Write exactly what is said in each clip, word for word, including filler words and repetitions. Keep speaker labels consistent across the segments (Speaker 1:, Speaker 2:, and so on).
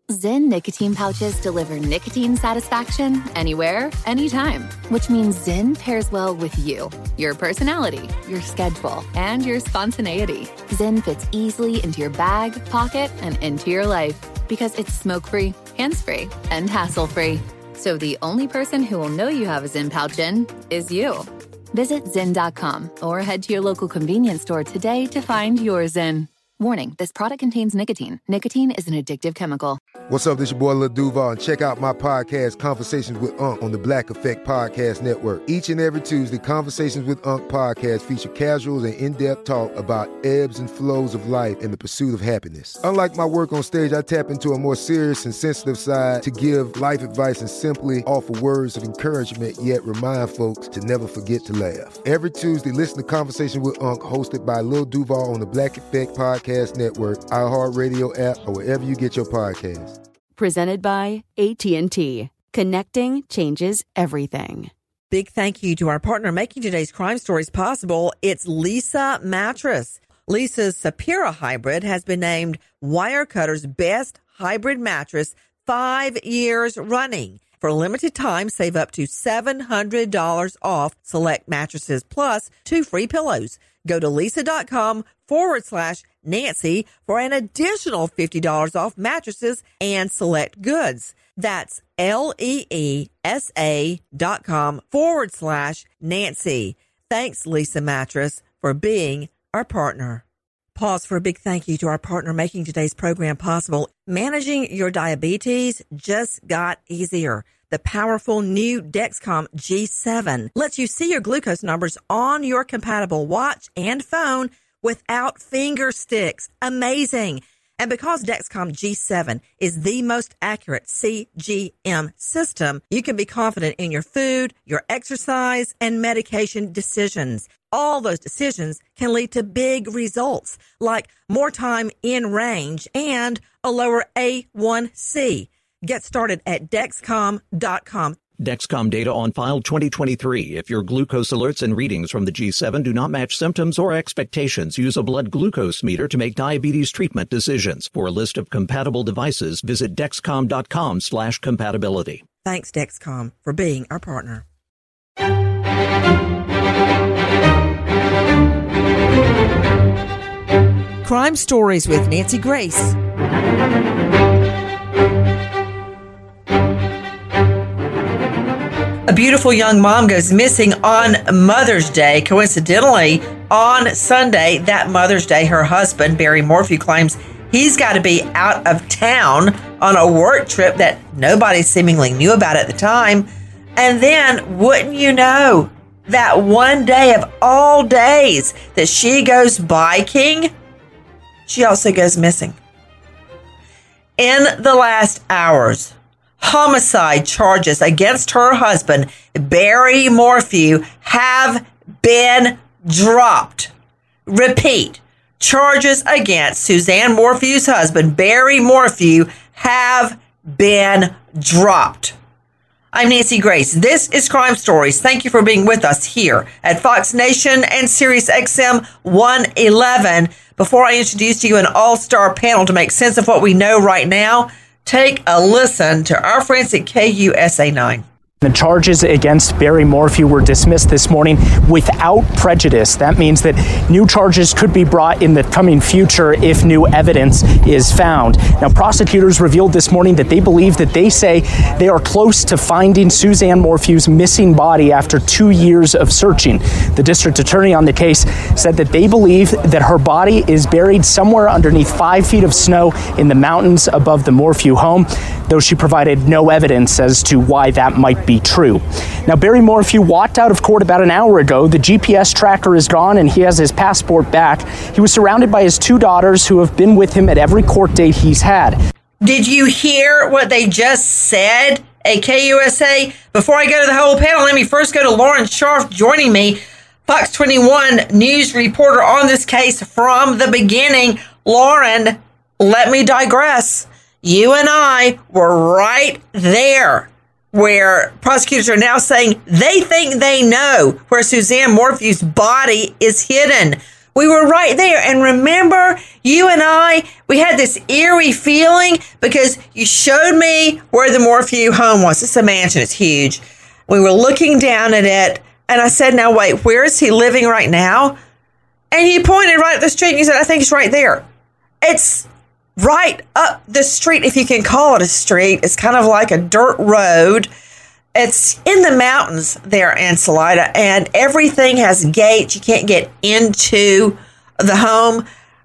Speaker 1: Zyn nicotine pouches deliver nicotine satisfaction anywhere, anytime, which means Zyn pairs well with you, your personality, your schedule, and your spontaneity. Zyn fits easily into your bag, pocket, and into your life because it's smoke-free, hands-free, and hassle-free. So the only person who will know you have a Zyn pouch in is you. Visit Zyn dot com or head to your local convenience store today to find your Zyn. Warning, this product contains nicotine. Nicotine is an addictive chemical.
Speaker 2: What's up, this your boy Lil Duval, and check out my podcast, Conversations with Unc, on the Black Effect Podcast Network. Each and every Tuesday, Conversations with Unc podcast feature casuals and in-depth talk about ebbs and flows of life and the pursuit of happiness. Unlike my work on stage, I tap into a more serious and sensitive side to give life advice and simply offer words of encouragement, yet remind folks to never forget to laugh. Every Tuesday, listen to Conversation with Unc, hosted by Lil Duval on the Black Effect Podcast Network, iHeartRadio app, or wherever you get your podcasts.
Speaker 3: Presented by A T and T. Connecting changes everything.
Speaker 4: Big thank you to our partner making today's crime stories possible. It's Leesa Mattress. Leesa's Sapira Hybrid has been named Wirecutter's best hybrid mattress five years running. For a limited time, save up to seven hundred dollars off select mattresses plus two free pillows. Go to Leesa.com forward slash Nancy for an additional fifty dollars off mattresses and select goods. That's L-E-E-S-A dot com forward slash Nancy. Thanks, Leesa Mattress, for being our partner. Pause for a big thank you to our partner making today's program possible. Managing your diabetes just got easier. The powerful new Dexcom G seven lets you see your glucose numbers on your compatible watch and phone without finger sticks. Amazing. And because Dexcom G seven is the most accurate C G M system, you can be confident in your food, your exercise, and medication decisions. All those decisions can lead to big results, like more time in range and a lower A one C. Get started at Dexcom dot com.
Speaker 5: Dexcom data on file twenty twenty-three. If your glucose alerts and readings from the G seven do not match symptoms or expectations, use a blood glucose meter to make diabetes treatment decisions. For a list of compatible devices, visit Dexcom.com slash compatibility.
Speaker 4: Thanks, Dexcom, for being our partner. Crime Stories with Nancy Grace. A beautiful young mom goes missing on Mother's Day. Coincidentally, on Sunday, that Mother's Day, her husband, Barry Morphew, claims he's got to be out of town on a work trip that nobody seemingly knew about at the time. And then, wouldn't you know, that one day of all days that she goes biking, she also goes missing. In the last hours, homicide charges against her husband, Barry Morphew, have been dropped. Repeat, charges against Suzanne Morphew's husband, Barry Morphew, have been dropped. I'm Nancy Grace. This is Crime Stories. Thank you for being with us here at Fox Nation and Sirius X M one eleven. Before I introduce to you an all-star panel to make sense of what we know right now, take a listen to our friends at K U S A nine.
Speaker 6: The charges against Barry Morphew were dismissed this morning without prejudice. That means that new charges could be brought in the coming future if new evidence is found. Now, prosecutors revealed this morning that they believe that they say they are close to finding Suzanne Morphew's missing body after two years of searching. The district attorney on the case said that they believe that her body is buried somewhere underneath five feet of snow in the mountains above the Morphew home, though she provided no evidence as to why that might be be true. Now, Barry Morphew walked out of court about an hour ago. The G P S tracker is gone and he has his passport back. He was surrounded by his two daughters who have been with him at every court date he's had.
Speaker 4: Did you hear what they just said at K U S A? Before I go to the whole panel, let me first go to Lauren Scharf joining me, Fox twenty-one news reporter on this case from the beginning. Lauren, let me digress. You and I were right there where prosecutors are now saying they think they know where Suzanne Morphew's body is hidden. We were right there. And remember, you and I, we had this eerie feeling because you showed me where the Morphew home was. It's a mansion. It's huge. We were looking down at it. And I said, now, wait, where is he living right now? And you pointed right at the street and you said, I think it's right there. It's right up the street, if you can call it a street. It's kind of like a dirt road. It's in the mountains there in Salida, and everything has gates. You can't get into the home.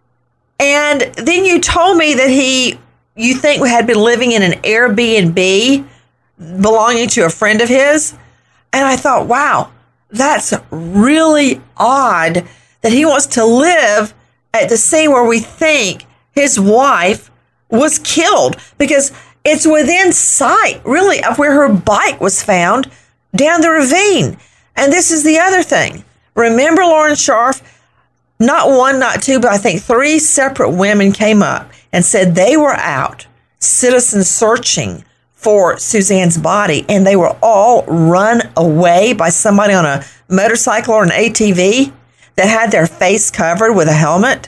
Speaker 4: And then you told me that he, you think, had been living in an Airbnb belonging to a friend of his. And I thought, wow, that's really odd that he wants to live at the scene where we think his wife was killed, because it's within sight, really, of where her bike was found down the ravine. And this is the other thing. Remember, Lauren Scharf, not one, not two, but I think three separate women came up and said they were out, citizen searching for Suzanne's body, and they were all run away by somebody on a motorcycle or an A T V that had their face covered with a helmet.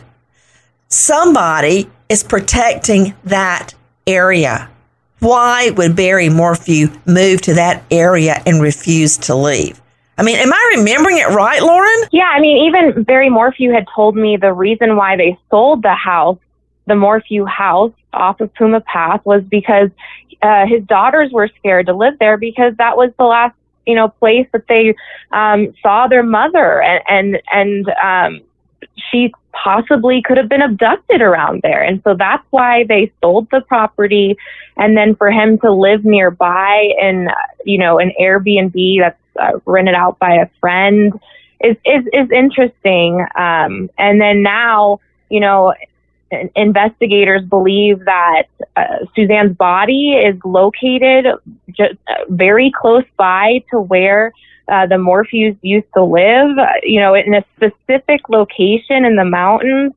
Speaker 4: Somebody is protecting that area. Why would Barry Morphew move to that area and refuse to leave? I mean, am I remembering it right, Lauren?
Speaker 7: Yeah, I mean, even Barry Morphew had told me the reason why they sold the house, the Morphew house off of Puma Path, was because uh, his daughters were scared to live there because that was the last, you know, place that they um, saw their mother, and and and um, she possibly could have been abducted around there. And so that's why they sold the property. And then for him to live nearby in, you know, an Airbnb that's uh, rented out by a friend is, is, is interesting. Um, and then now, you know, investigators believe that uh, Suzanne's body is located just very close by to where Uh, the Morphews used to live, uh, you know, in a specific location in the mountains.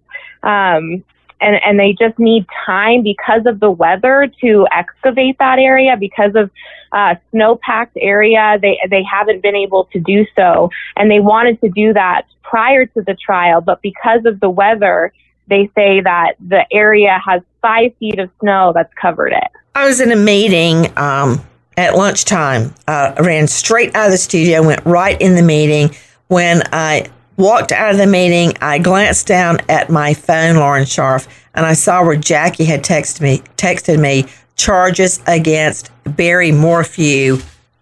Speaker 7: Um, and, and they just need time because of the weather to excavate that area. Because of uh, snow-packed area, they, they haven't been able to do so. And they wanted to do that prior to the trial, but because of the weather, they say that the area has five feet of snow that's covered it.
Speaker 4: I was in a meeting um at lunchtime. Uh, I ran straight out of the studio, went right in the meeting. When I walked out of the meeting, I glanced down at my phone, Lauren Scharf, and I saw where Jackie had texted me, texted me, charges against Barry Morphew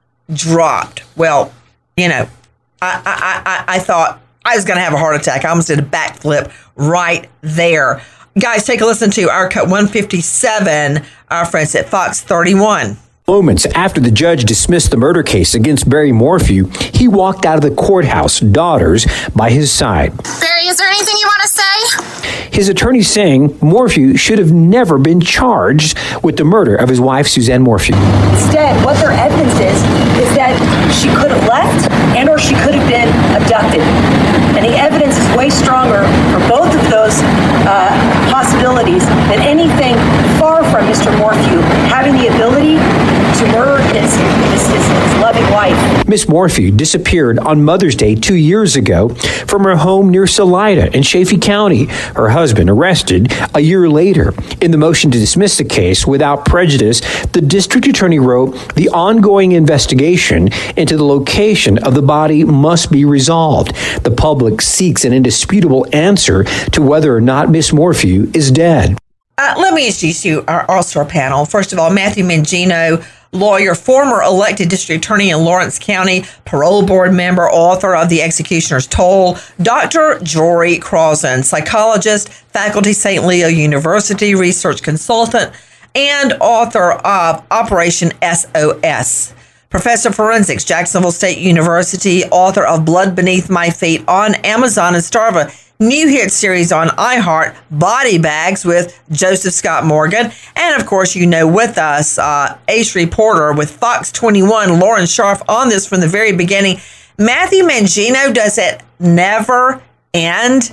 Speaker 4: dropped. Well, you know, I, I, I, I thought I was going to have a heart attack. I almost did a backflip right there. Guys, take a listen to our cut one fifty-seven, our friends at Fox thirty-one.
Speaker 8: Moments after the judge dismissed the murder case against Barry Morphew, he walked out of the courthouse, daughters by his side.
Speaker 9: Barry, is there anything you want to say?
Speaker 8: His attorney saying Morphew should have never been charged with the murder of his wife, Suzanne Morphew.
Speaker 10: Instead, what their evidence is, is that she could have left and or she could have been abducted. And the evidence is way stronger for both of those uh, possibilities than anything far from Mister Morphew having the ability to murder his, his, his, his loving wife.
Speaker 8: Miss Morphew disappeared on Mother's Day two years ago from her home near Salida in Chaffee County. Her husband arrested a year later. In the motion to dismiss the case without prejudice, the district attorney wrote, the ongoing investigation into the location of the body must be resolved. The public seeks an indisputable answer to whether or not Miss Morphew is dead.
Speaker 4: Uh, let me introduce you our also our panel. First of all, Matthew Mangino, lawyer, former elected district attorney in Lawrence County, parole board member, author of The Executioner's Toll. Doctor Jory Crossan, psychologist, faculty, Saint Leo University, research consultant, and author of Operation S O S. Professor of Forensics, Jacksonville State University, author of Blood Beneath My Feet on Amazon and star of a new hit series on iHeart, Body Bags with Joseph Scott Morgan. And of course, you know, with us, uh, ace reporter with Fox twenty-one, Lauren Scharf, on this from the very beginning. Matthew Mangino, does it never end?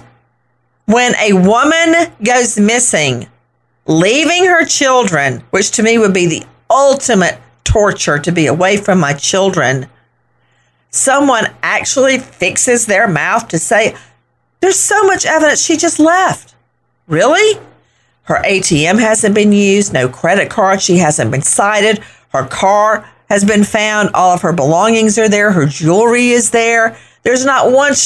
Speaker 4: When a woman goes missing, leaving her children, which to me would be the ultimate torture to be away from my children, someone actually fixes their mouth to say, There's so much evidence she just left. Really? Her A T M hasn't been used, no credit card, she hasn't been cited, her car has been found, all of her belongings are there, her jewelry is there. There's not one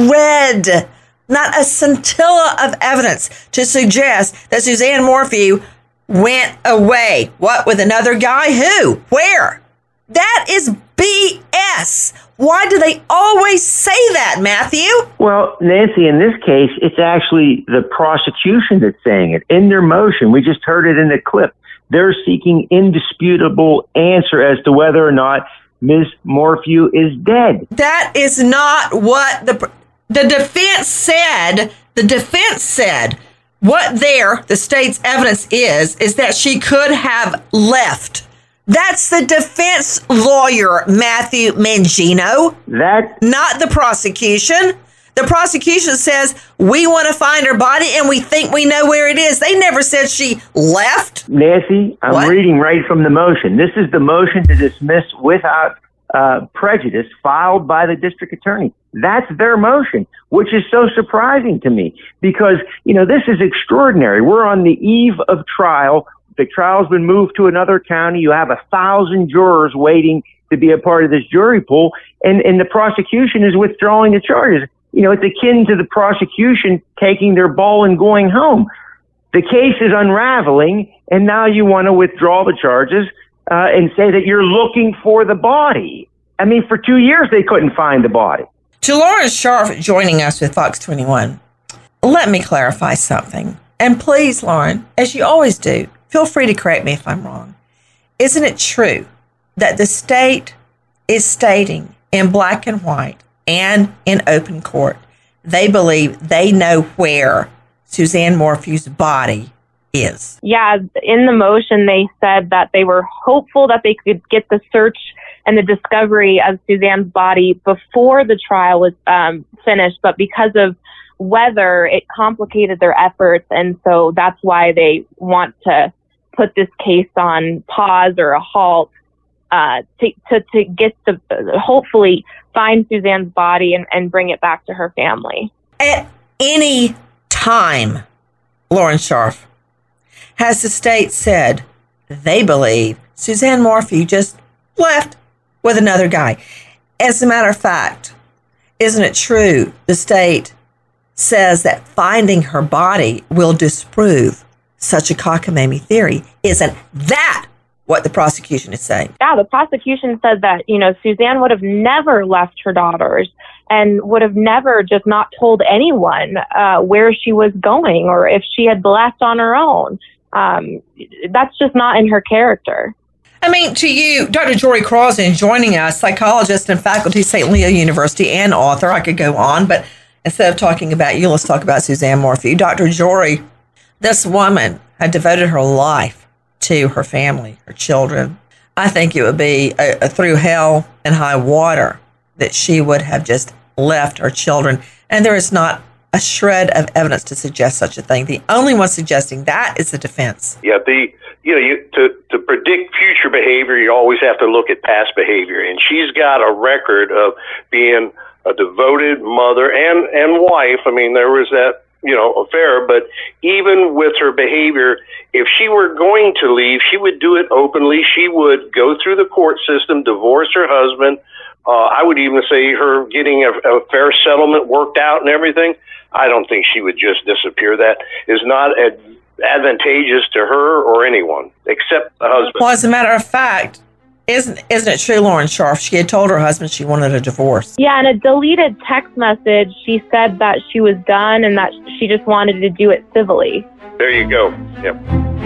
Speaker 4: shred, not a scintilla of evidence to suggest that Suzanne Morphew went away. What, with another guy? Who? Where? That is B S. Why do they always say that, Matthew?
Speaker 11: Well, Nancy, in this case, it's actually the prosecution that's saying it. In their motion, we just heard it in the clip. They're seeking indisputable answer as to whether or not Miz Morphew is dead.
Speaker 4: That is not what the the defense said. The defense said what there, the state's evidence is, is that she could have left. That's the defense lawyer, Matthew Mangino.
Speaker 11: That
Speaker 4: not the prosecution. The prosecution says we want to find her body and we think we know where it is. They never said she left.
Speaker 11: Nancy, I'm
Speaker 4: what?
Speaker 11: reading right from the motion. This is the motion to dismiss without uh, prejudice filed by the district attorney. That's their motion, which is so surprising to me because, you know, this is extraordinary. We're on the eve of trial. The trial's been moved to another county. You have a thousand jurors waiting to be a part of this jury pool, and, and the prosecution is withdrawing the charges. You know, it's akin to the prosecution taking their ball and going home. The case is unraveling, and now you want to withdraw the charges uh, and say that you're looking for the body. I mean, for two years they couldn't find the body.
Speaker 4: To Lauren Scharf joining us with Fox twenty-one, let me clarify something. And please, Lauren, as you always do, feel free to correct me if I'm wrong. Isn't it true that the state is stating in black and white and in open court, they believe they know where Suzanne Morphew's body is?
Speaker 7: Yeah, in the motion, they said that they were hopeful that they could get the search and the discovery of Suzanne's body before the trial was um, finished, but because of weather, it complicated their efforts, and so that's why they want to put this case on pause or a halt uh, to, to, to get the, hopefully find Suzanne's body and, and bring it back to her family.
Speaker 4: At any time, Lauren Scharf, has the state said they believe Suzanne Morphew just left with another guy? As a matter of fact, isn't it true the state says that finding her body will disprove such a cockamamie theory? Isn't that what the prosecution is saying?
Speaker 7: Yeah, the prosecution said that, you know, Suzanne would have never left her daughters and would have never just not told anyone uh, where she was going or if she had left on her own. Um, that's just not in her character.
Speaker 4: I mean, to you, Doctor Jory Crosden joining us, psychologist and faculty at Saint Leo University and author. I could go on, but instead of talking about you, let's talk about Suzanne Morphew. Doctor Jory, this woman had devoted her life to her family, her children. I think it would be a, a through hell and high water that she would have just left her children. And there is not a shred of evidence to suggest such a thing. The only one suggesting that is the defense.
Speaker 12: Yeah, the you know, you, to, to predict future behavior, you always have to look at past behavior. And she's got a record of being a devoted mother and, and wife. I mean, there was that, you know, affair, but even with her behavior, if she were going to leave, she would do it openly. She would go through the court system, divorce her husband. Uh, I would even say her getting a, a fair settlement worked out and everything. I don't think she would just disappear. That is not ad- advantageous to her or anyone except the husband.
Speaker 4: Well, as a matter of fact, Isn't isn't it true, Lauren Scharf? She had told her husband she wanted a divorce.
Speaker 7: Yeah, in a deleted text message, she said that she was done and that she just wanted to do it civilly.
Speaker 12: There you go. Yep.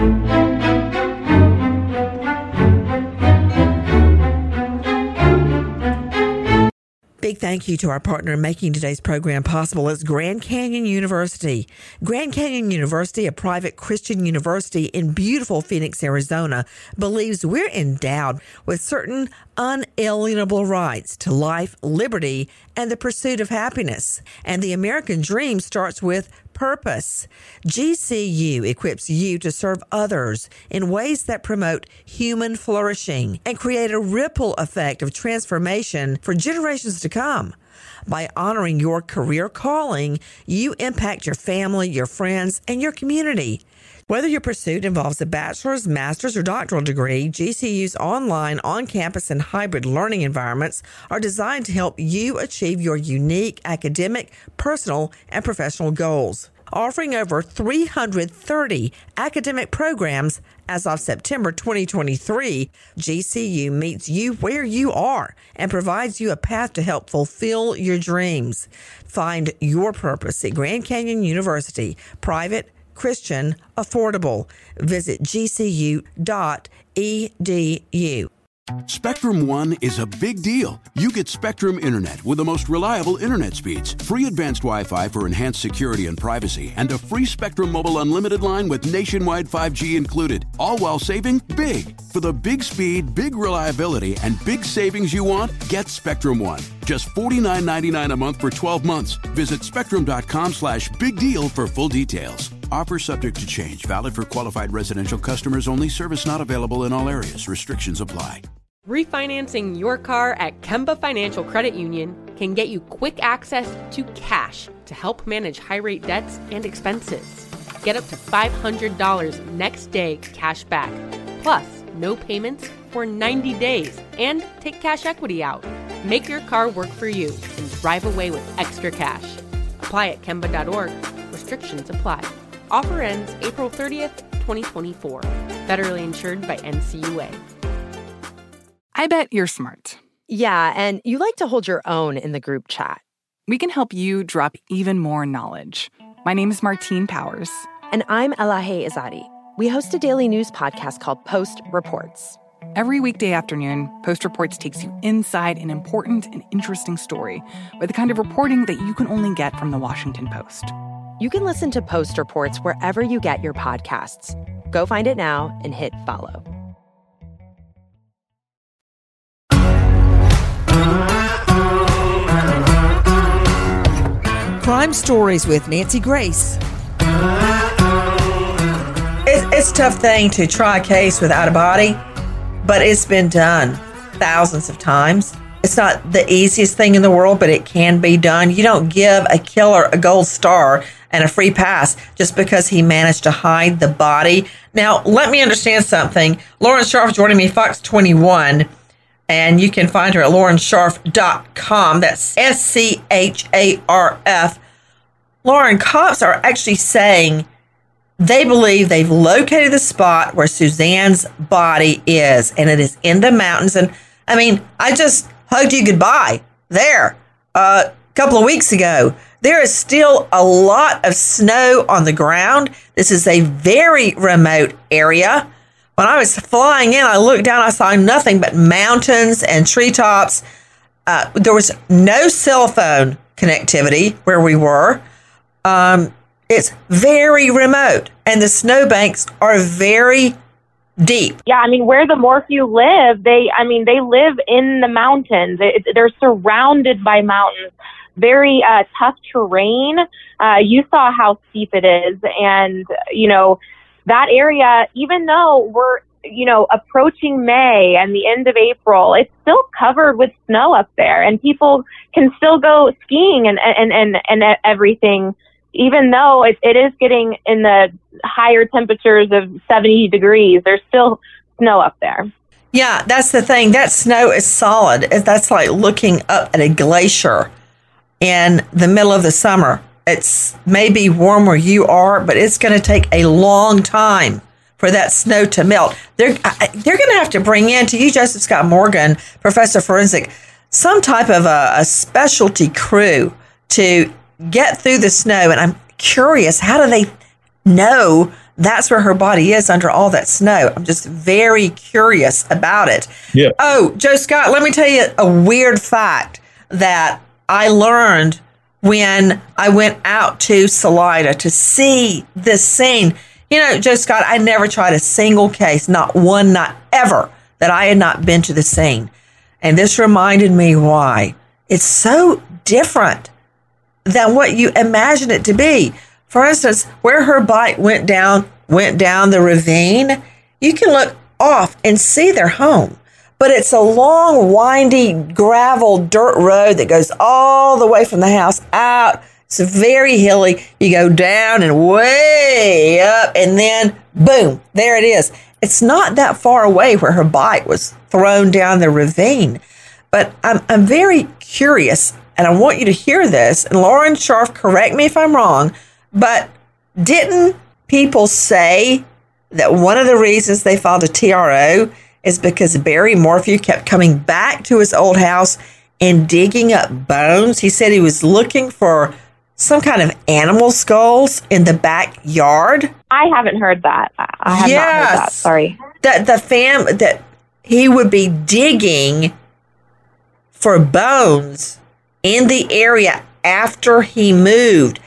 Speaker 4: Big thank you to our partner in making today's program possible. It's Grand Canyon University. Grand Canyon University, a private Christian university in beautiful Phoenix, Arizona, believes we're endowed with certain unalienable rights to life, liberty, and the pursuit of happiness. And the American dream starts with purpose. G C U equips you to serve others in ways that promote human flourishing and create a ripple effect of transformation for generations to come. By honoring your career calling, you impact your family, your friends, and your community. Whether your pursuit involves a bachelor's, master's, or doctoral degree, G C U's online, on-campus, and hybrid learning environments are designed to help you achieve your unique academic, personal, and professional goals. Offering over three hundred thirty academic programs as of September twenty twenty-three, G C U meets you where you are and provides you a path to help fulfill your dreams. Find your purpose at Grand Canyon University, private, Christian, affordable. Visit G C U dot E D U.
Speaker 13: Spectrum One is a big deal. You get Spectrum Internet with the most reliable internet speeds, free advanced Wi-Fi for enhanced security and privacy, and a free Spectrum Mobile Unlimited line with nationwide five G included, all while saving big. For the big speed, big reliability, and big savings you want, get Spectrum One. Just forty-nine ninety-nine a month for twelve months. Visit spectrum.com slash big deal for full details. Offer subject to change. Valid for qualified residential customers only. Service not available in all areas. Restrictions apply.
Speaker 14: Refinancing your car at Kemba Financial Credit Union can get you quick access to cash to help manage high-rate debts and expenses. Get up to five hundred dollars next day cash back, plus no payments for ninety days, and take cash equity out. Make your car work for you and drive away with extra cash. Apply at Kemba dot org. Restrictions apply. Offer ends April thirtieth, twenty twenty-four. Federally insured by N C U A.
Speaker 15: I bet you're smart.
Speaker 16: Yeah, and you like to hold your own in the group chat.
Speaker 15: We can help you drop even more knowledge. My name is Martine Powers.
Speaker 16: And I'm Elahe Izadi. We host a daily news podcast called Post Reports.
Speaker 15: Every weekday afternoon, Post Reports takes you inside an important and interesting story with the kind of reporting that you can only get from the Washington Post.
Speaker 16: You can listen to Post Reports wherever you get your podcasts. Go find it now and hit follow.
Speaker 4: Crime Stories with Nancy Grace. It's, it's a tough thing to try a case without a body, but it's been done thousands of times. It's not the easiest thing in the world, but it can be done. You don't give a killer a gold star and a free pass just because he managed to hide the body. Now, let me understand something. Lauren Scharf joining me, Fox twenty-one. And you can find her at lauren scharf dot com. That's S C H A R F. Lauren, cops are actually saying they believe they've located the spot where Suzanne's body is, and it is in the mountains. And I mean, I just hugged you goodbye there uh, a couple of weeks ago. There is still a lot of snow on the ground. This is a very remote area. When I was flying in, I looked down, I saw nothing but mountains and treetops. Uh, there was no cell phone connectivity where we were. Um, it's very remote, and the snowbanks are very deep.
Speaker 7: Yeah, I mean, where the Morphew live, they, I mean, they live in the mountains. It, they're surrounded by mountains. Very uh, tough terrain. Uh, you saw how steep it is, and, you know, that area, even though we're, you know, approaching May and the end of April, it's still covered with snow up there, and people can still go skiing and and and, and everything, even though it, it is getting in the higher temperatures of seventy degrees. There's still snow up there.
Speaker 4: Yeah, that's the thing. That snow is solid. That's like looking up at a glacier in the middle of the summer. It's maybe warm where you are, but it's going to take a long time for that snow to melt. They're they're going to have to bring in, to you, Joseph Scott Morgan, Professor Forensic, some type of a, a specialty crew to get through the snow. And I'm curious, how do they know that's where her body is under all that snow? I'm just very curious about it.
Speaker 17: Yeah.
Speaker 4: Oh, Joe Scott, let me tell you a weird fact that I learned when I went out to Salida to see this scene. You know, Joe Scott, I never tried a single case, not one, not ever, that I had not been to the scene. And this reminded me why. It's so different than what you imagine it to be. For instance, where her bike went down, went down the ravine, you can look off and see their home. but it's a long, windy, gravel dirt road that goes all the way from the house out. It's very hilly. You go down and way up, and then boom, there it is. It's not that far away where her bike was thrown down the ravine. But I'm I'm very curious, and I want you to hear this. And Lauren Scharf, correct me if I'm wrong, but didn't people say that one of the reasons they filed a T R O is because Barry Morphew kept coming back to his old house and digging up bones? He said he was looking for some kind of animal skulls in the backyard.
Speaker 7: I haven't heard that. I have
Speaker 4: yes.
Speaker 7: not heard that. Sorry.
Speaker 4: That the fam that he would be digging for bones in the area after he moved.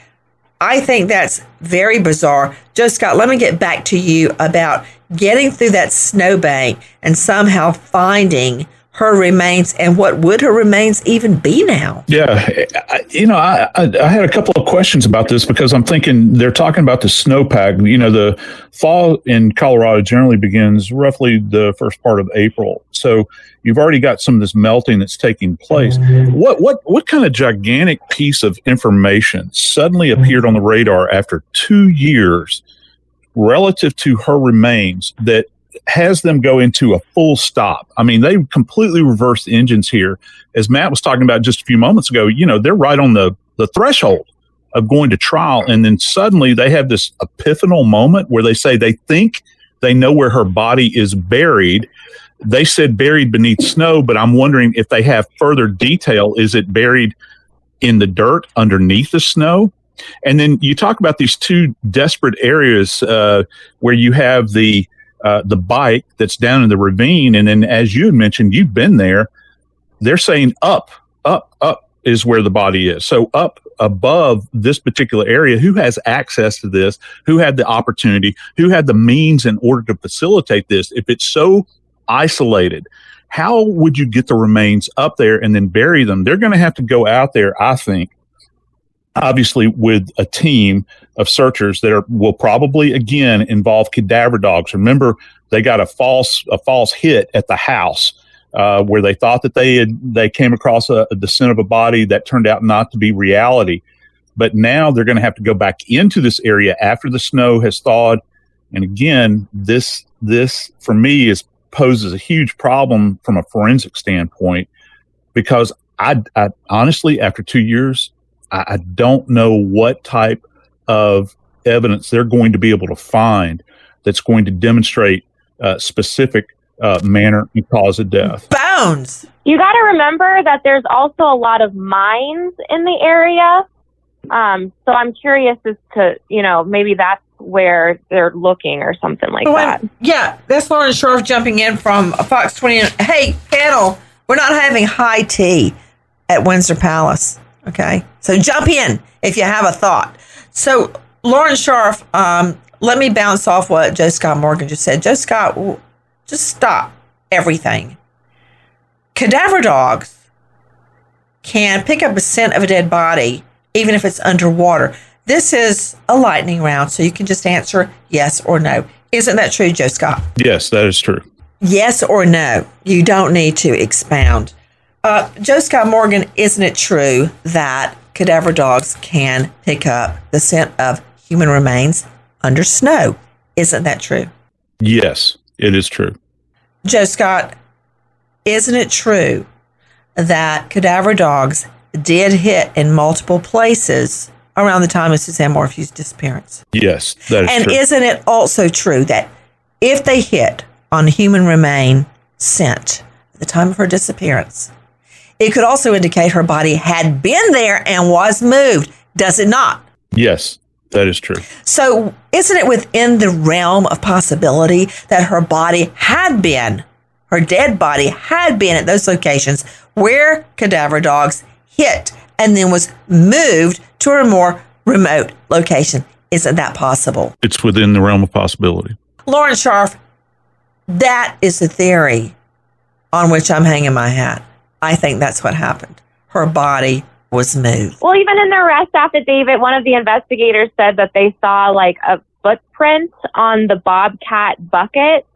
Speaker 4: I think that's very bizarre. Joe Scott, let me get back to you about getting through that snowbank and somehow finding her remains, and what would her remains even be now?
Speaker 17: Yeah, I, you know, I, I I had a couple of questions about this because I'm thinking they're talking about the snowpack. You know, the fall in Colorado generally begins roughly the first part of April, so you've already got some of this melting that's taking place. What what what kind of gigantic piece of information suddenly appeared on the radar after two years relative to her remains that has them go into a full stop? I mean, they completely reversed engines here. As Matt was talking about just a few moments ago, you know, they're right on the, the threshold of going to trial. And then suddenly they have this epiphanal moment where they say they think they know where her body is buried. They said buried beneath snow, but I'm wondering if they have further detail. Is it buried in the dirt underneath the snow? And then you talk about these two desperate areas uh, where you have the Uh, the bike that's down in the ravine. And then, as you had mentioned, you've been there. They're saying up, up, up is where the body is. So up above this particular area, who has access to this? Who had the opportunity? Who had the means in order to facilitate this? If it's so isolated, how would you get the remains up there and then bury them? They're going to have to go out there, I think, obviously with a team of searchers that are, will probably again involve cadaver dogs. Remember, they got a false a false hit at the house uh, where they thought that they had they came across a, a descent of a body that turned out not to be reality. But now they're going to have to go back into this area after the snow has thawed. And again, this this for me is poses a huge problem from a forensic standpoint, because I, I honestly, after two years, I don't know what type of evidence they're going to be able to find that's going to demonstrate uh, specific uh, manner and cause of death.
Speaker 4: Bones!
Speaker 7: You got to remember that there's also a lot of mines in the area. Um, so I'm curious as to, you know, maybe that's where they're looking or something like
Speaker 4: oh,
Speaker 7: that.
Speaker 4: Yeah, that's Lauren Scharf jumping in from Fox twenty. Hey, panel, we're not having high tea at Windsor Palace. Okay, so jump in if you have a thought. So, Lauren Scharf, um, let me bounce off what Joe Scott Morgan just said. Joe Scott, just stop everything. Cadaver dogs can pick up a scent of a dead body, even if it's underwater. This is a lightning round, so you can just answer yes or no. Isn't that true, Joe Scott?
Speaker 17: Yes, that is true.
Speaker 4: Yes or no. You don't need to expound. Uh, Joe Scott Morgan, isn't it true that cadaver dogs can pick up the scent of human remains under snow? Isn't that true?
Speaker 17: Yes, it is true.
Speaker 4: Joe Scott, isn't it true that cadaver dogs did hit in multiple places around the time of Suzanne Morphew's disappearance?
Speaker 17: Yes, that is
Speaker 4: and
Speaker 17: true.
Speaker 4: And isn't it also true that if they hit on human remain scent at the time of her disappearance, it could also indicate her body had been there and was moved, does it not?
Speaker 17: Yes, that is true.
Speaker 4: So isn't it within the realm of possibility that her body had been, her dead body had been at those locations where cadaver dogs hit and then was moved to a more remote location? Isn't that possible?
Speaker 17: It's within the realm of possibility.
Speaker 4: Lauren Scharf, that is the theory on which I'm hanging my hat. I think that's what happened. Her body was moved.
Speaker 7: Well, even in the arrest affidavit, one of the investigators said that they saw like a footprint on the Bobcat bucket.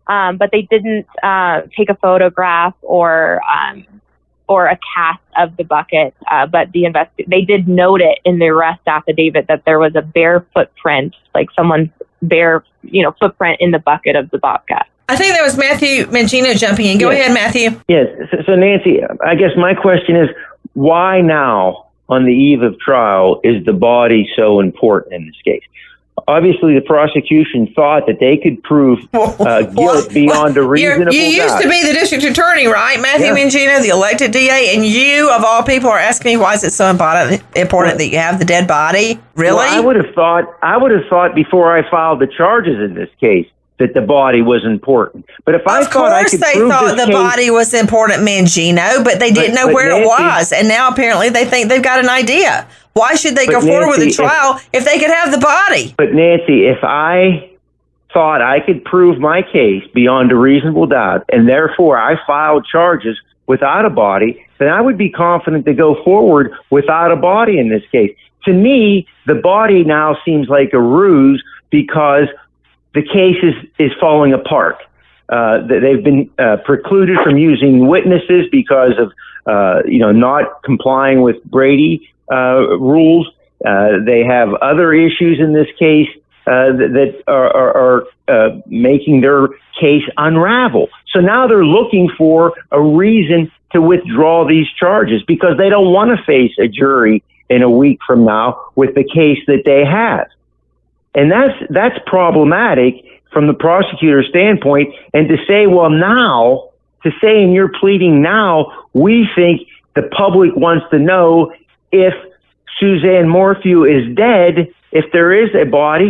Speaker 7: um, but they didn't uh, take a photograph or um, or a cast of the bucket. Uh, but the invest they did note it in the arrest affidavit that there was a bare footprint, like someone's bare, you know, footprint in the bucket of the bobcat.
Speaker 4: I think that was Matthew Mangino jumping in. Go
Speaker 11: yes.
Speaker 4: ahead, Matthew.
Speaker 11: Yes. So, so, Nancy, I guess my question is, why now, on the eve of trial, is the body so important in this case? Obviously, the prosecution thought that they could prove uh, guilt beyond a reasonable doubt.
Speaker 4: You used to be the district attorney, right, Matthew
Speaker 11: yeah.
Speaker 4: Mangino, the elected D A, and you, of all people, are asking me why is it so important, important well, that you have the dead body? Really?
Speaker 11: Well, I would have thought. I would have thought before I filed the charges in this case that the body was important. But if I
Speaker 4: of
Speaker 11: thought I
Speaker 4: course
Speaker 11: could
Speaker 4: they
Speaker 11: prove
Speaker 4: thought
Speaker 11: this
Speaker 4: the
Speaker 11: case,
Speaker 4: body was important, Mangino, but they didn't
Speaker 11: but,
Speaker 4: know
Speaker 11: but
Speaker 4: where
Speaker 11: Nancy,
Speaker 4: it was, and now apparently they think they've got an idea. Why should they go
Speaker 11: Nancy,
Speaker 4: forward with a trial if, if they could have the body?
Speaker 11: But Nancy, if I thought I could prove my case beyond a reasonable doubt, and therefore I filed charges without a body, then I would be confident to go forward without a body in this case. To me, the body now seems like a ruse because the case is, is falling apart. Uh, they've been uh, precluded from using witnesses because of, uh, you know, not complying with Brady uh, rules. Uh, they have other issues in this case uh, that, that are, are, are uh, making their case unravel. So now they're looking for a reason to withdraw these charges because they don't want to face a jury in a week from now with the case that they have. And that's that's problematic from the prosecutor's standpoint. And to say, well, now, to say in your pleading now, we think the public wants to know if Suzanne Morphew is dead, if there is a body.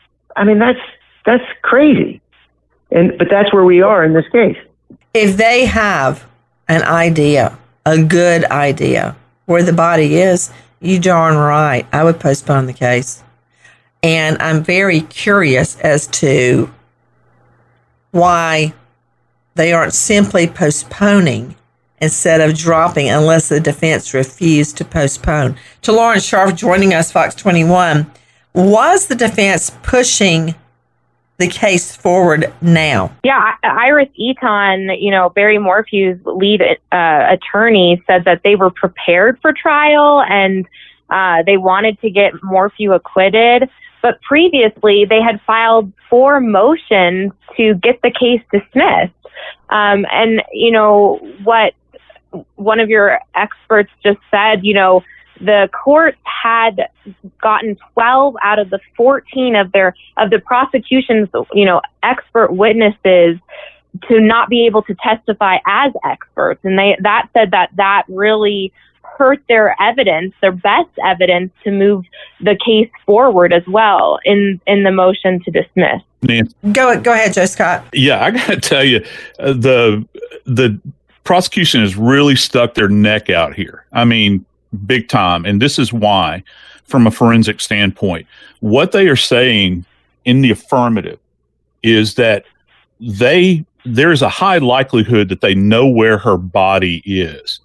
Speaker 11: I mean, that's that's crazy. And but that's where we are in this case.
Speaker 4: If they have an idea, a good idea, where the body is, you darn right, I would postpone the case. And I'm very curious as to why they aren't simply postponing instead of dropping unless the defense refused to postpone. To Lawrence Sharf joining us, Fox twenty-one, was the defense pushing the case forward now?
Speaker 7: Yeah, Iris Eaton, you know, Barry Morphew's lead uh, attorney, said that they were prepared for trial and uh, they wanted to get Morphew acquitted. But previously, they had filed four motions to get the case dismissed. Um, and, you know, what one of your experts just said, you know, the court had gotten twelve out of the fourteen of their of the prosecution's, you know, expert witnesses to not be able to testify as experts. And they that said that that really hurt their evidence, their best evidence to move the case forward as well in, in the motion to dismiss.
Speaker 17: Nancy.
Speaker 4: Go go ahead, Joe Scott.
Speaker 17: Yeah, I got to tell you, uh, the the prosecution has really stuck their neck out here. I mean, big time. And this is why, from a forensic standpoint, what they are saying in the affirmative is that they there is a high likelihood that they know where her body is.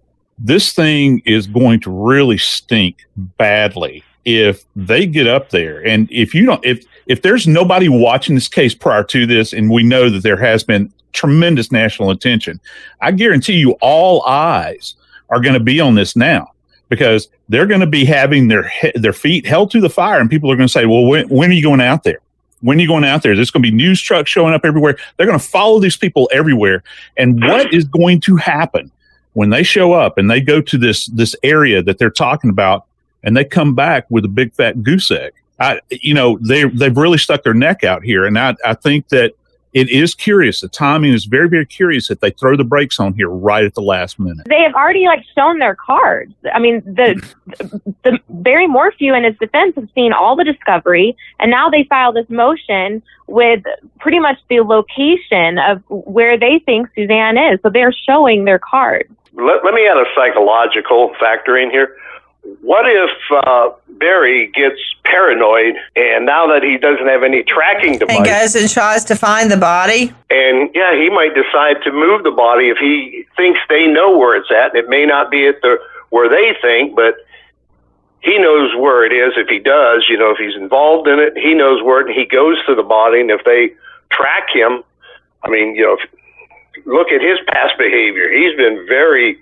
Speaker 17: This thing is going to really stink badly if they get up there. And if you don't, if, if there's nobody watching this case prior to this, and we know that there has been tremendous national attention, I guarantee you all eyes are going to be on this now, because they're going to be having their, he- their feet held to the fire, and people are going to say, well, when, when are you going out there? When are you going out there? There's going to be news trucks showing up everywhere. They're going to follow these people everywhere. And what is going to happen when they show up and they go to this this area that they're talking about, and they come back with a big fat goose egg? I, you know, they they've really stuck their neck out here, and I I think that it is curious. The timing is very, very curious that they throw the brakes on here right at the last minute.
Speaker 7: They have already like shown their cards. I mean, the the Barry Morphew and his defense have seen all the discovery, and now they file this motion with pretty much the location of where they think Suzanne is. So they're showing their cards.
Speaker 12: Let, let me add a psychological factor in here. What if uh, Barry gets paranoid, and now that he doesn't have any tracking device,
Speaker 4: and goes and tries to find the body?
Speaker 12: And yeah, he might decide to move the body if he thinks they know where it's at. It may not be at the where they think, but he knows where it is. If he does, you know, if he's involved in it, he knows where it, and he goes to the body. And if they track him, I mean, you know, if, look at his past behavior. He's been very,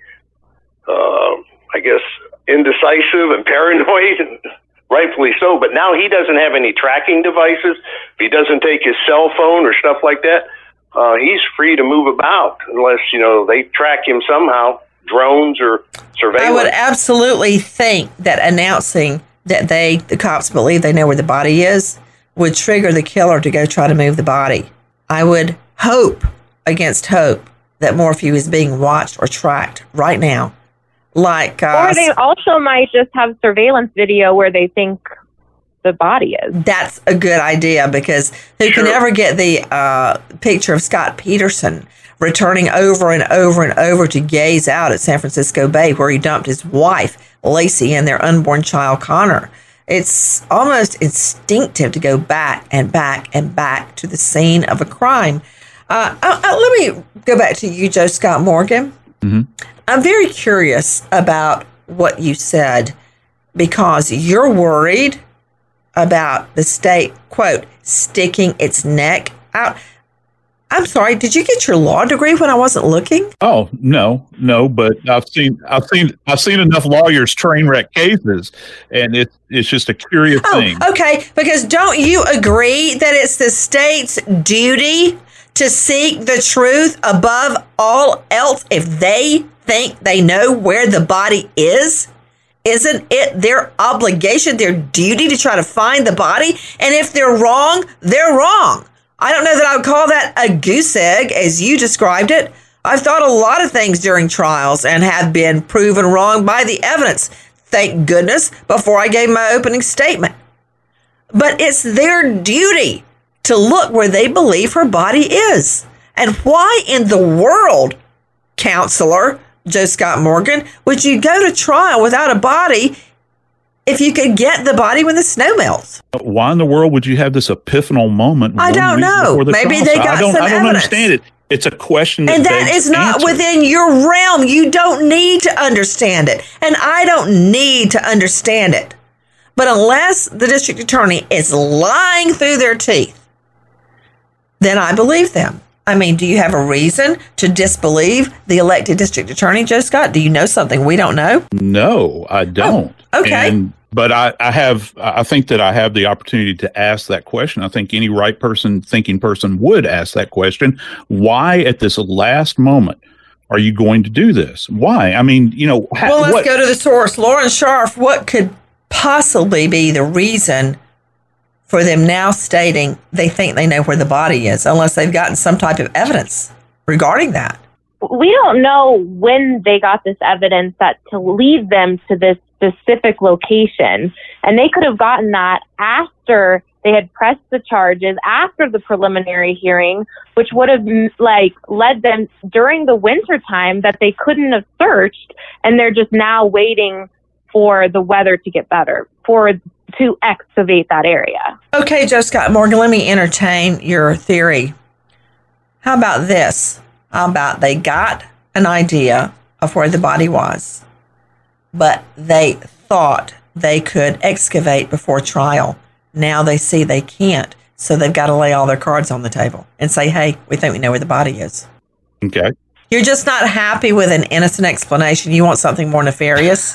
Speaker 12: uh, I guess, indecisive and paranoid, and rightfully so. But now he doesn't have any tracking devices. If he doesn't take his cell phone or stuff like that, uh, he's free to move about unless, you know, they track him somehow, drones or surveillance.
Speaker 4: I would absolutely think that announcing that they, the cops believe they know where the body is, would trigger the killer to go try to move the body. I would hope against hope that Morphew is being watched or tracked right now. Like, uh,
Speaker 7: or they also might just have surveillance video where they think the body is.
Speaker 4: That's a good idea, because who sure. can ever get the uh, picture of Scott Peterson returning over and over and over to gaze out at San Francisco Bay, where he dumped his wife, Lacey, and their unborn child, Connor. It's almost instinctive to go back and back and back to the scene of a crime. Uh, uh, uh, let me go back to you, Joe Scott Morgan.
Speaker 17: Mm-hmm.
Speaker 4: I'm very curious about what you said, because you're worried about the state, quote, sticking its neck out. I'm sorry, did you get your law degree when I wasn't looking?
Speaker 17: Oh, no, no, but I've seen I've seen I've seen enough lawyers train wreck cases, and it's it's just a curious
Speaker 4: oh,
Speaker 17: thing.
Speaker 4: Okay, because don't you agree that it's the state's duty to seek the truth above all else if they think they know where the body is? Isn't it their obligation, their duty to try to find the body? And if they're wrong, they're wrong. I don't know that I would call that a goose egg, as you described it. I've thought a lot of things during trials and have been proven wrong by the evidence, thank goodness, before I gave my opening statement. But it's their duty to look where they believe her body is. And why in the world, counselor Joe Scott Morgan, would you go to trial without a body if you could get the body when the snow melts?
Speaker 17: Why in the world would you have this epiphanal moment?
Speaker 4: I don't know.
Speaker 17: The
Speaker 4: Maybe
Speaker 17: trial?
Speaker 4: they got
Speaker 17: I don't,
Speaker 4: some
Speaker 17: I don't
Speaker 4: evidence.
Speaker 17: understand it. It's a question that
Speaker 4: and that is not
Speaker 17: answer.
Speaker 4: within your realm. You don't need to understand it. And I don't need to understand it. But unless the district attorney is lying through their teeth, then I believe them. I mean, do you have a reason to disbelieve the elected district attorney, Joe Scott? Do you know something we don't know?
Speaker 17: No, I don't.
Speaker 4: Oh, okay.
Speaker 17: And, but I, I have, I think that I have the opportunity to ask that question. I think any right person, thinking person would ask that question. Why at this last moment are you going to do this? Why? I mean, you know. Ha-
Speaker 4: well, let's
Speaker 17: what,
Speaker 4: go to the source. Lauren Scharf, what could possibly be the reason for them now stating they think they know where the body is, unless they've gotten some type of evidence regarding that?
Speaker 7: We don't know when they got this evidence that to lead them to this specific location. And they could have gotten that after they had pressed the charges, after the preliminary hearing, which would have like led them during the winter time that they couldn't have searched. And they're just now waiting for the weather to get better, for to excavate that area.
Speaker 4: Okay, Joe Scott Morgan, let me entertain your theory. How about this? How about they got an idea of where the body was, but they thought they could excavate before trial. Now they see they can't, so they've got to lay all their cards on the table and say, hey, we think we know where the body is.
Speaker 17: Okay.
Speaker 4: You're just not happy with an innocent explanation. You want something more nefarious?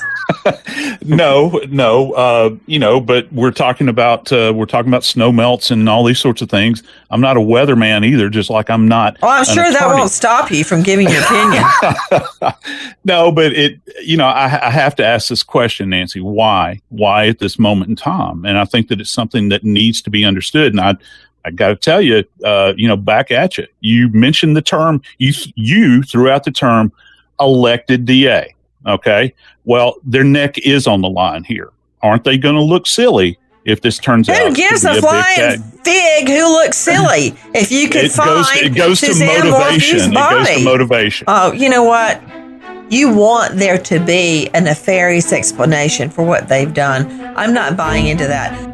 Speaker 17: no, no, uh, you know, but we're talking about uh, we're talking about snow melts and all these sorts of things. I'm not a weatherman either, just like I'm not.
Speaker 4: Well, I'm sure that won't stop you from giving your opinion.
Speaker 17: No, but it, you know, I, I have to ask this question, Nancy. Why? Why at this moment in time? And I think that it's something that needs to be understood. And I. I got to tell you, uh, you know, back at you. You mentioned the term, you you threw out the term elected D A. Okay. Well, their neck is on the line here. Aren't they going to look silly if this turns
Speaker 4: who
Speaker 17: out?
Speaker 4: Who gives
Speaker 17: to be
Speaker 4: a
Speaker 17: a
Speaker 4: flying fig who looks silly? If you could
Speaker 17: it
Speaker 4: find
Speaker 17: goes, it goes to
Speaker 4: Suzanne
Speaker 17: motivation.
Speaker 4: Morphew's body.
Speaker 17: It goes to motivation.
Speaker 4: Oh, you know what? You want there to be a nefarious explanation for what they've done. I'm not buying into that.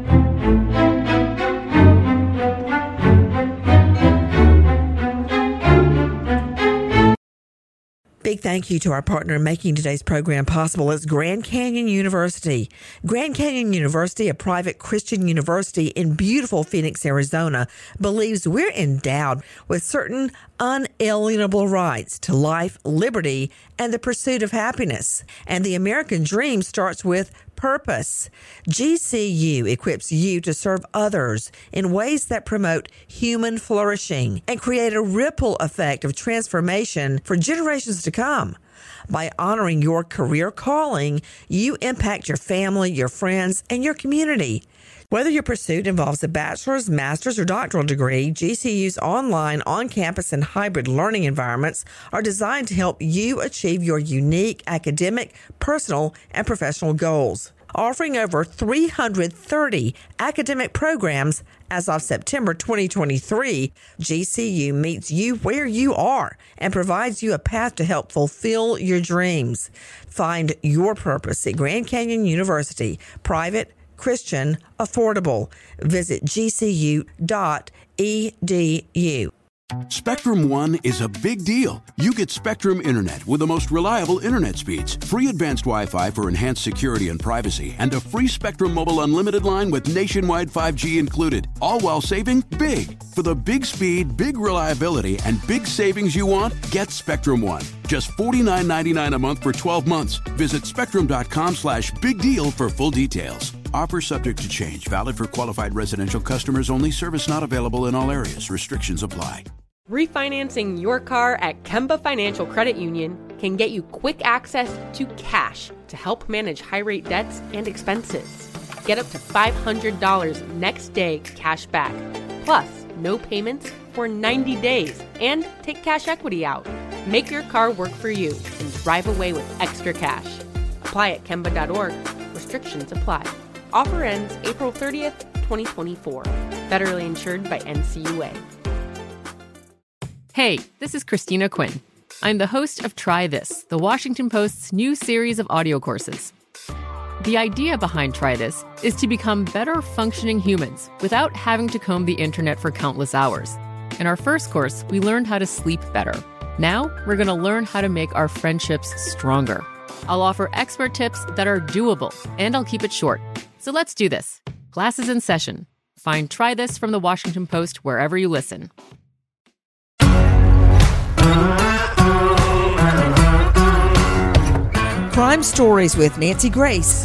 Speaker 4: Big thank you to our partner in making today's program possible is Grand Canyon University. Grand Canyon University, a private Christian university in beautiful Phoenix, Arizona, believes we're endowed with certain unalienable rights to life, liberty, and the pursuit of happiness. And the American dream starts with purpose. G C U equips you to serve others in ways that promote human flourishing and create a ripple effect of transformation for generations to come. By honoring your career calling, you impact your family, your friends, and your community. Whether your pursuit involves a bachelor's, master's, or doctoral degree, G C U's online, on-campus, and hybrid learning environments are designed to help you achieve your unique academic, personal, and professional goals. Offering over three hundred thirty academic programs as of September twenty twenty-three, G C U meets you where you are and provides you a path to help fulfill your dreams. Find your purpose at Grand Canyon University, private, Christian, affordable. Visit G C U dot E D U.
Speaker 13: Spectrum One is a big deal. You get Spectrum Internet with the most reliable internet speeds, free advanced Wi-Fi for enhanced security and privacy, and a free Spectrum Mobile Unlimited line with nationwide five G included, all while saving big. For the big speed, big reliability, and big savings you want, get Spectrum One. Just forty-nine ninety-nine a month for twelve months. Visit spectrum.com slash big deal for full details. Offer subject to change. Valid for qualified residential customers only. Service not available in all areas. Restrictions apply.
Speaker 14: Refinancing your car at Kemba Financial Credit Union can get you quick access to cash to help manage high-rate debts and expenses. Get up to five hundred dollars next day cash back, plus no payments for ninety days, and take cash equity out. Make your car work for you and drive away with extra cash. Apply at Kemba dot org. Restrictions apply. Offer ends April thirtieth, twenty twenty-four. Federally insured by N C U A.
Speaker 18: Hey, this is Christina Quinn. I'm the host of Try This, the Washington Post's new series of audio courses. The idea behind Try This is to become better functioning humans without having to comb the internet for countless hours. In our first course, we learned how to sleep better. Now, we're going to learn how to make our friendships stronger. I'll offer expert tips that are doable, and I'll keep it short. So let's do this. Class is in session. Find Try This from the Washington Post wherever you listen.
Speaker 4: Crime Stories with Nancy Grace.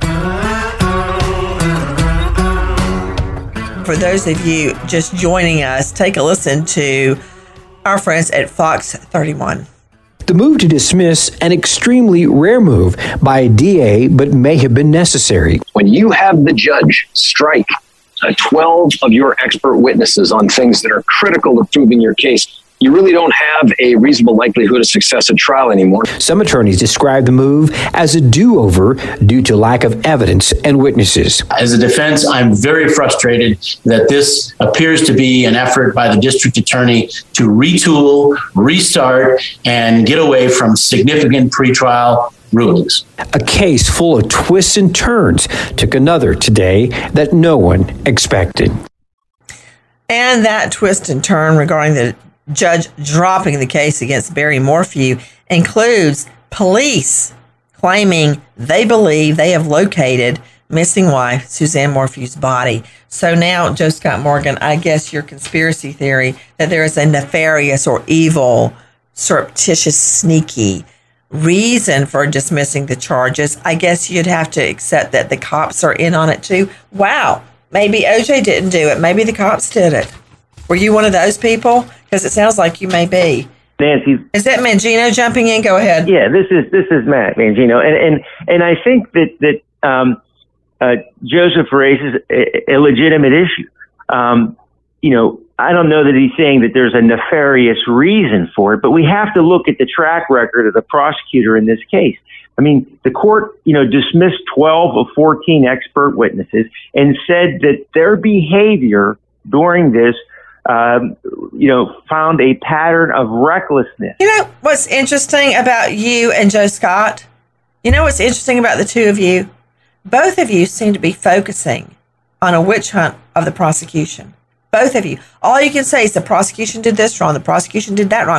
Speaker 4: For those of you just joining us, take a listen to our friends at Fox thirty-one.
Speaker 8: The move to dismiss, an extremely rare move by a D A, but may have been necessary.
Speaker 19: When you have the judge strike uh, twelve of your expert witnesses on things that are critical to proving your case, you really don't have a reasonable likelihood of success at trial anymore.
Speaker 8: Some attorneys describe the move as a do-over due to lack of evidence and witnesses.
Speaker 20: As a defense, I'm very frustrated that this appears to be an effort by the district attorney to retool, restart, and get away from significant pretrial rulings.
Speaker 8: A case full of twists and turns took another today that no one expected.
Speaker 4: And that twist and turn regarding the judge dropping the case against Barry Morphew includes police claiming they believe they have located missing wife Suzanne Morphew's body. So now, Joe Scott Morgan, I guess your conspiracy theory that there is a nefarious or evil, surreptitious, sneaky reason for dismissing the charges, I guess you'd have to accept that the cops are in on it too. Wow, maybe O J didn't do it. Maybe the cops did it. Were you one of those people? Because it sounds like you may be.
Speaker 11: Nancy, is
Speaker 4: that Mangino jumping in? Go ahead.
Speaker 11: Yeah, this is this is Matt Mangino, and and and I think that that um, uh, Joseph raises a, a legitimate issue. Um, you know, I don't know that he's saying that there's a nefarious reason for it, but we have to look at the track record of the prosecutor in this case. I mean, the court, you know, dismissed twelve of fourteen expert witnesses and said that their behavior during this Um, you know, found a pattern of recklessness.
Speaker 4: You know what's interesting about you and Joe Scott? You know what's interesting about the two of you? Both of you seem to be focusing on a witch hunt of the prosecution. Both of you. All you can say is the prosecution did this wrong, the prosecution did that wrong.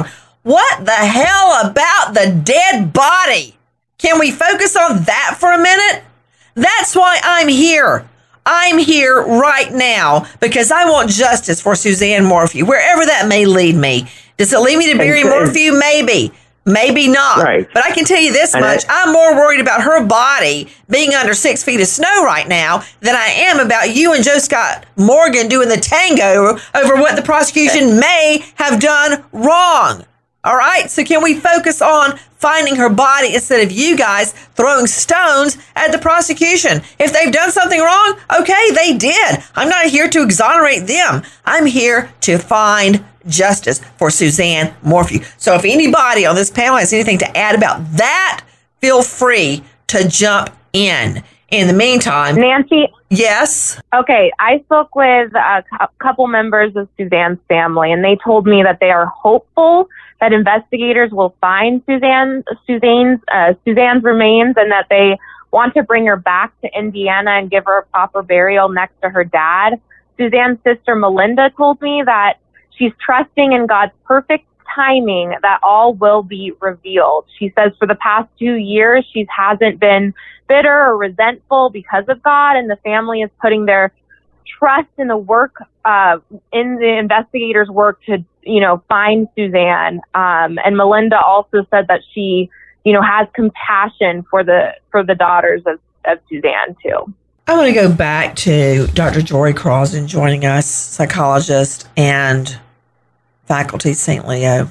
Speaker 4: What the hell about the dead body? Can we focus on that for a minute? That's why I'm here. I'm here right now because I want justice for Suzanne Morphew, wherever that may lead me. Does it lead me to Barry Morphew? Maybe. Maybe not. Right. But I can tell you this and much. I, I'm more worried about her body being under six feet of snow right now than I am about you and Joe Scott Morgan doing the tango over what the prosecution may have done wrong. All right? So can we focus on finding her body instead of you guys throwing stones at the prosecution? If they've done something wrong, okay, they did. I'm not here to exonerate them. I'm here to find justice for Suzanne Morphew. So if anybody on this panel has anything to add about that, feel free to jump in. In the meantime,
Speaker 7: Nancy.
Speaker 4: Yes.
Speaker 7: Okay. I spoke with a couple members of Suzanne's family, and they told me that they are hopeful that investigators will find Suzanne, Suzanne's, uh, Suzanne's remains, and that they want to bring her back to Indiana and give her a proper burial next to her dad. Suzanne's sister Melinda told me that she's trusting in God's perfect timing that all will be revealed. She says for the past two years, she hasn't been bitter or resentful because of God, and the family is putting their trust in the work, uh, in the investigators' work to, you know, find Suzanne. Um, and Melinda also said that she, you know, has compassion for the, for the daughters of, of Suzanne too.
Speaker 4: I want to go back to Doctor Jory Crosden joining us, psychologist and faculty at Saint Leo.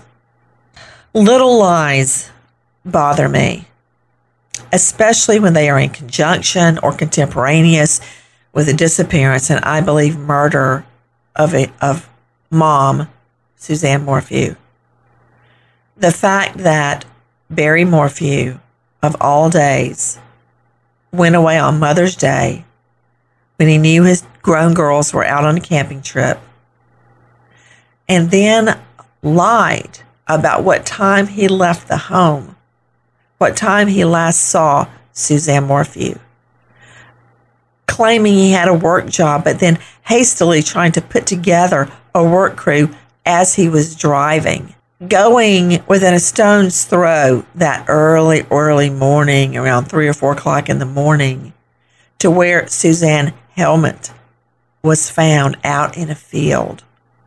Speaker 4: Little lies bother me, especially when they are in conjunction or contemporaneous with the disappearance and I believe murder of a of mom, Suzanne Morphew. The fact that Barry Morphew, of all days, went away on Mother's Day when he knew his grown girls were out on a camping trip, and then lied about what time he left the home, what time he last saw Suzanne Morphew, claiming he had a work job, but then hastily trying to put together a work crew as he was driving, going within a stone's throw that early, early morning, around three or four o'clock in the morning, to where Suzanne Helmet was found out in a field.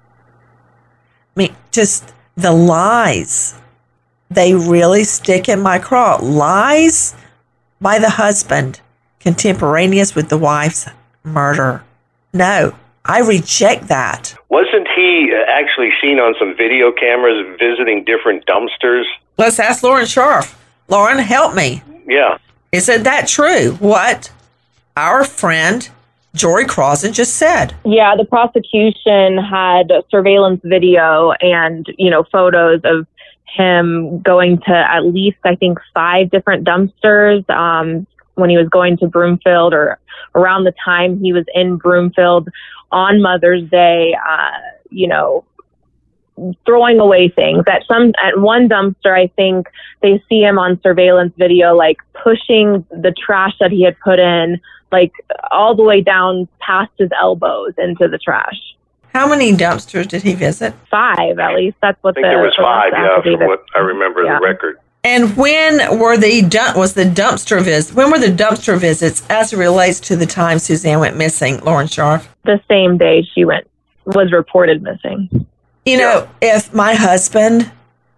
Speaker 4: I mean, just the lies, they really stick in my craw. Lies by the husband, contemporaneous with the wife's murder. No, I reject that.
Speaker 12: Wasn't he actually seen on some video cameras visiting different dumpsters?
Speaker 4: Let's ask Lauren Scharf. Lauren, help me.
Speaker 12: Yeah.
Speaker 4: Isn't that true? What our friend Jory Crosden just said.
Speaker 7: Yeah, the prosecution had surveillance video and, you know, photos of him going to at least, I think, five different dumpsters um, when he was going to Broomfield, or around the time he was in Broomfield on Mother's Day, uh, you know, throwing away things. At some, at one dumpster, I think they see him on surveillance video, like pushing the trash that he had put in, like all the way down past his elbows into the trash.
Speaker 4: How many dumpsters did he visit?
Speaker 7: Five, at least. That's what
Speaker 12: I think
Speaker 7: the,
Speaker 12: there was
Speaker 7: the
Speaker 12: five, yeah,
Speaker 7: affidavit-
Speaker 12: from what I remember
Speaker 7: yeah.
Speaker 12: the record.
Speaker 4: And when were the dump, was the dumpster visit? When were the dumpster visits as it relates to the time Suzanne went missing, Lauren Scharf?
Speaker 7: The same day she went, was reported missing.
Speaker 4: You know, if my husband,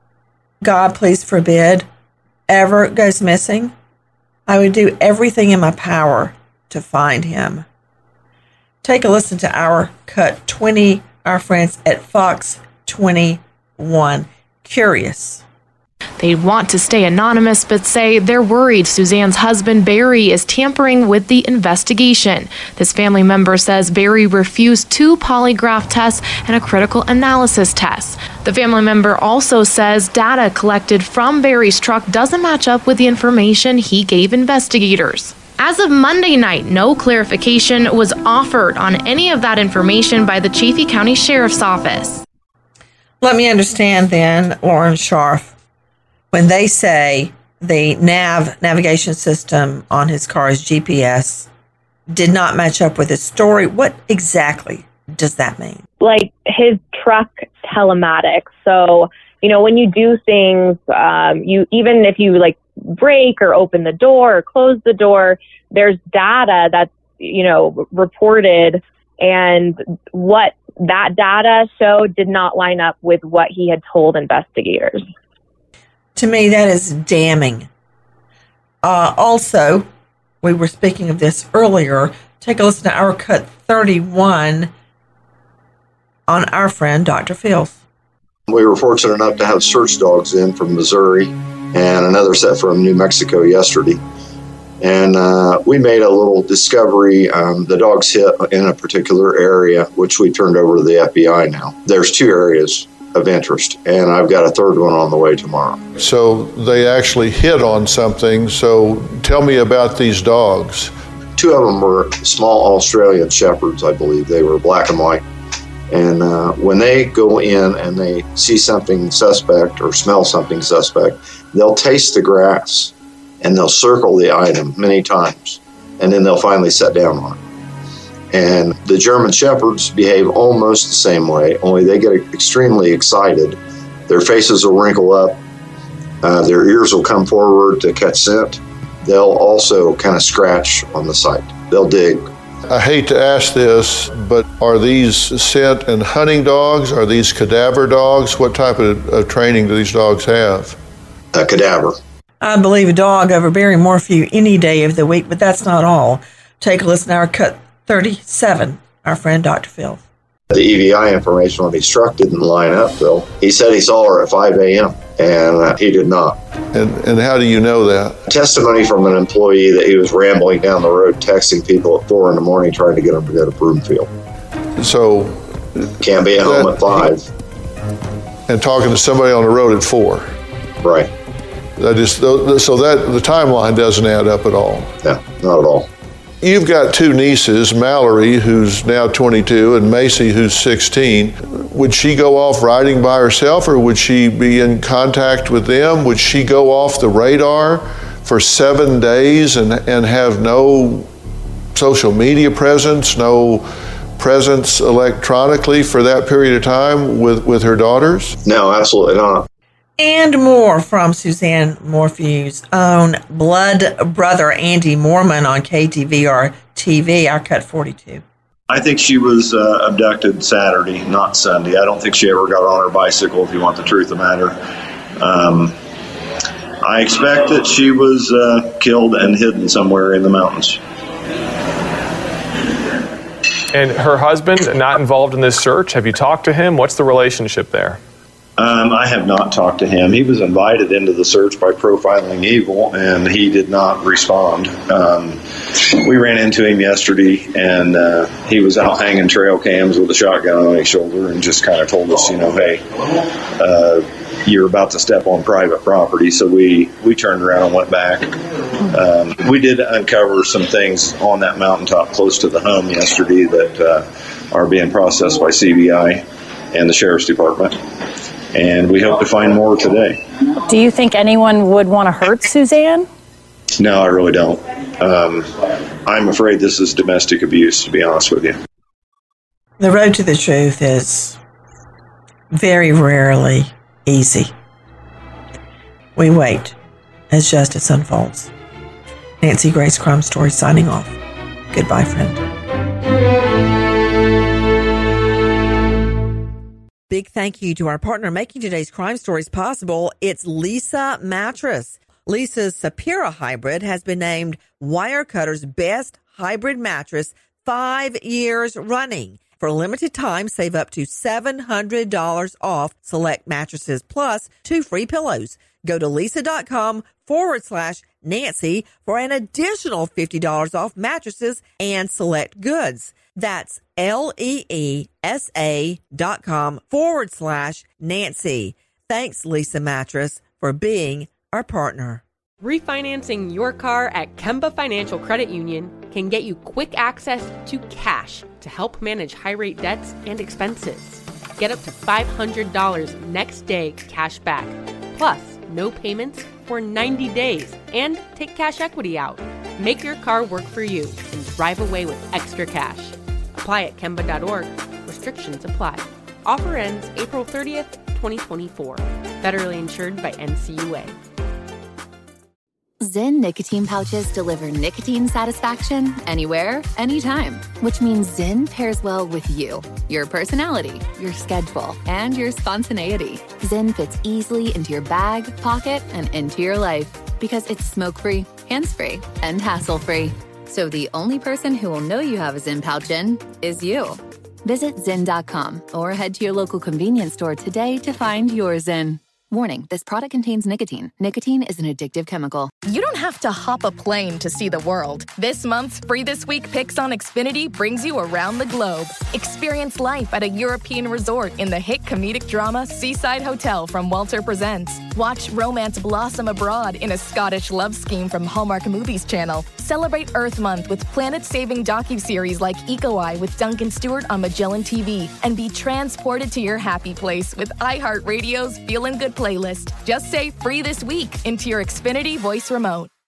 Speaker 4: God please forbid, ever goes missing, I would do everything in my power to find him. Take a listen to our cut twenty, our friends at Fox twenty-one. Curious.
Speaker 21: They want to stay anonymous, but say they're worried Suzanne's husband, Barry, is tampering with the investigation. This family member says Barry refused two polygraph tests and a critical analysis test. The family member also says data collected from Barry's truck doesn't match up with the information he gave investigators. As of Monday night, no clarification was offered on any of that information by the Chaffee County Sheriff's Office.
Speaker 4: Let me understand then, Lauren Scharf. When they say the nav navigation system on his car's G P S did not match up with his story, what exactly does that mean?
Speaker 7: Like his truck telematics. So you know, when you do things, um, you, even if you like break or open the door or close the door, there's data that's, you know, reported, and what that data showed did not line up with what he had told investigators.
Speaker 4: To me, that is damning. Uh, also, we were speaking of this earlier. Take a listen to our cut thirty-one on our friend, Doctor Fields.
Speaker 1: We were fortunate enough to have search dogs in from Missouri and another set from New Mexico yesterday. And uh, we made a little discovery. Um, the dogs hit in a particular area, which we turned over to the F B I now. There's two areas of interest, and I've got a third one on the way tomorrow.
Speaker 22: So they actually hit on something. So tell me about these dogs.
Speaker 1: Two of them were small Australian shepherds, I believe. They were black and white. And uh, when they go in and they see something suspect or smell something suspect, they'll taste the grass and they'll circle the item many times, and then they'll finally sit down on it. And the German Shepherds behave almost the same way, only they get extremely excited. Their faces will wrinkle up. Uh, their ears will come forward to catch scent. They'll also kind of scratch on the site. They'll dig.
Speaker 22: I hate to ask this, but are these scent and hunting dogs? Are these cadaver dogs? What type of, of training do these dogs have?
Speaker 1: A cadaver.
Speaker 4: I believe a dog over Barry Morphew any day of the week, but that's not all. Take a listen to our cut thirty-seven, our friend Doctor Phil.
Speaker 1: The E V I information on his truck didn't line up, though. He said he saw her at five a.m., and uh, he did not.
Speaker 22: And and how do you know that?
Speaker 1: Testimony from an employee that he was rambling down the road, texting people at four in the morning, trying to get them to go to Broomfield.
Speaker 22: So...
Speaker 1: Can't be at home at five.
Speaker 22: And talking to somebody on the road at four.
Speaker 1: Right.
Speaker 22: That is, so that the timeline doesn't add up at all.
Speaker 1: No, not at all.
Speaker 22: You've got two nieces, Mallory, who's now twenty-two, and Macy, who's sixteen. Would she go off riding by herself, or would she be in contact with them? Would she go off the radar for seven days and, and have no social media presence, no presence electronically for that period of time with, with her daughters?
Speaker 1: No, absolutely not.
Speaker 4: And more from Suzanne Morphew's own blood brother, Andy Mormon, on K T V R T V, our cut forty-two.
Speaker 23: I think she was uh, abducted Saturday, not Sunday. I don't think she ever got on her bicycle, if you want the truth of the matter. Um, I expect that she was uh, killed and hidden somewhere in the mountains.
Speaker 24: And her husband, not involved in this search? Have you talked to him? What's the relationship there?
Speaker 23: Um, I have not talked to him. He was invited into the search by Profiling Evil, and he did not respond. Um, we ran into him yesterday, and uh, he was out hanging trail cams with a shotgun on his shoulder and just kind of told us, you know, hey, uh, you're about to step on private property. So we, we turned around and went back. Um, we did uncover some things on that mountaintop close to the home yesterday that uh, are being processed by C B I and the Sheriff's Department. And we hope to find more today.
Speaker 25: Do you think anyone would want to hurt Suzanne?
Speaker 23: No, I really don't. Um, I'm afraid this is domestic abuse, to be honest with you.
Speaker 4: The road to the truth is very rarely easy. We wait as justice unfolds. Nancy Grace Crime Story signing off. Goodbye, friend. Big thank you to our partner making today's crime stories possible. It's Leesa Mattress. Leesa's Sapira Hybrid has been named Wirecutter's best hybrid mattress five years running. For a limited time, save up to seven hundred dollars off select mattresses plus two free pillows. Go to Leesa.com forward slash Nancy for an additional fifty dollars off mattresses and select goods. That's L-E-E-S-A dot com forward slash Nancy. Thanks, Leesa Mattress, for being our partner.
Speaker 14: Refinancing your car at Kemba Financial Credit Union can get you quick access to cash to help manage high-rate debts and expenses. Get up to five hundred dollars next day cash back, plus no payments for ninety days, and take cash equity out. Make your car work for you and drive away with extra cash. Apply at Kemba dot org. Restrictions apply. Offer ends April thirtieth, twenty twenty-four. Federally insured by N C U A.
Speaker 2: Zyn nicotine pouches deliver nicotine satisfaction anywhere, anytime, which means Zyn pairs well with you, your personality, your schedule, and your spontaneity. Zyn fits easily into your bag, pocket, and into your life because it's smoke-free, hands-free, and hassle-free. So the only person who will know you have a Zyn pouch in is you. Visit Zyn dot com or head to your local convenience store today to find your Zyn. Warning, this product contains nicotine. Nicotine is an addictive chemical.
Speaker 3: You don't have to hop a plane to see the world. This month's Free This Week Picks on Xfinity brings you around the globe. Experience life at a European resort in the hit comedic drama Seaside Hotel from Walter Presents. Watch romance blossom abroad in a Scottish love scheme from Hallmark Movies Channel. Celebrate Earth Month with planet-saving docuseries like Eco-Eye with Duncan Stewart on Magellan T V. And be transported to your happy place with iHeartRadio's Feelin' Good playlist. Just say free this week into your Xfinity voice remote.